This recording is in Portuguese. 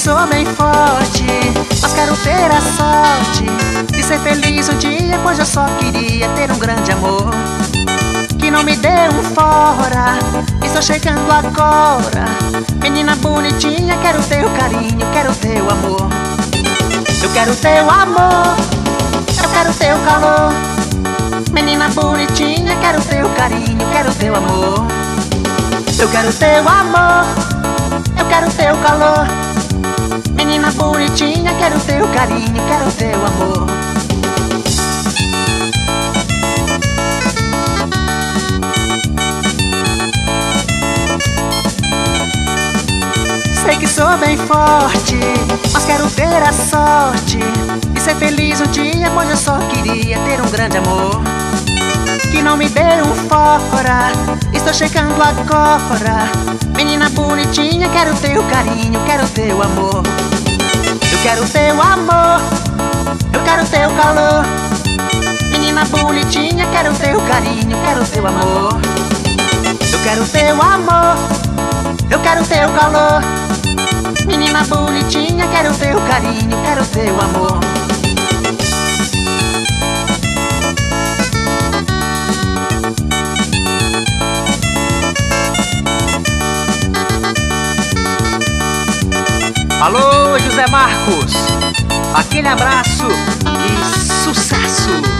sou bem forte, mas quero ter a sorte de ser feliz um dia, pois eu só queria ter um grande amor que não me dê um fora. Estou chegando agora, menina bonitinha, quero teu carinho, quero teu amor. Eu quero teu amor, eu quero teu calor. Menina bonitinha, quero teu carinho, quero teu amor. Eu quero teu amor, eu quero teu calor. Menina bonitinha, quero teu carinho, quero teu amor. Sei que sou bem forte, mas quero ter a sorte de ser feliz um dia, pois eu só queria ter um grande amor que não me dê um fora. Estou chegando agora, menina bonitinha, quero teu carinho, quero teu amor. Eu quero teu amor, eu quero teu calor. Menina bonitinha, quero teu carinho, quero teu amor. Eu quero teu amor, eu quero teu calor. Menina bonitinha, quero teu carinho, quero teu amor. Alô, José Marcos, aquele abraço e sucesso!